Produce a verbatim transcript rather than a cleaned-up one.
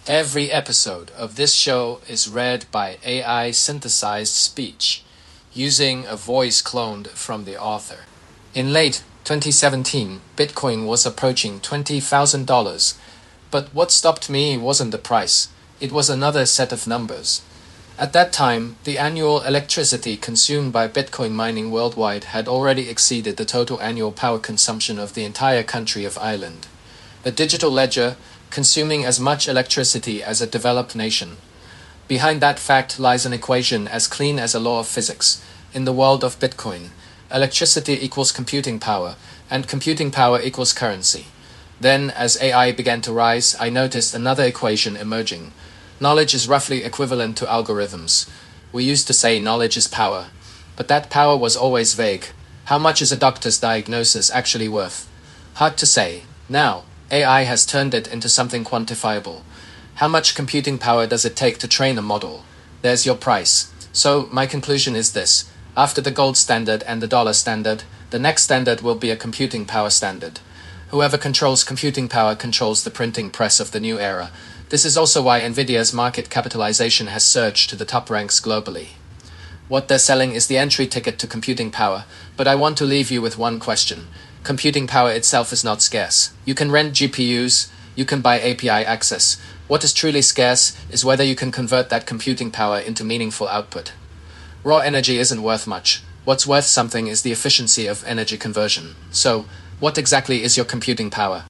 Every episode of this show is read by A I synthesized speech, using a voice cloned from the author. In late twenty seventeen, Bitcoin was approaching twenty thousand dollars, but what stopped me wasn't the price, it was another set of numbers. At that time, the annual electricity consumed by Bitcoin mining worldwide had already exceeded the total annual power consumption of the entire country of Ireland. A digital ledger consuming as much electricity as a developed nation. Behind that fact lies an equation as clean as a law of physics. In the world of Bitcoin, electricity equals computing power, and computing power equals currency. Then, as A I began to rise, I noticed another equation emerging. Knowledge is roughly equivalent to algorithms. We used to say knowledge is power, but that power was always vague. How much is a doctor's diagnosis actually worth? Hard to say. Now, A I has turned it into something quantifiable. How much computing power does it take to train a model? There's your price. So, my conclusion is this. After the gold standard and the dollar standard, the next standard will be a computing power standard. Whoever controls computing power controls the printing press of the new era. This is also why Nvidia's market capitalization has surged to the top ranks globally. What they're selling is the entry ticket to computing power, but I want to leave you with one question. Computing power itself is not scarce. You can rent G P Us, you can buy A P I access. What is truly scarce is whether you can convert that computing power into meaningful output. Raw energy isn't worth much. What's worth something is the efficiency of energy conversion. So, what exactly is your computing power?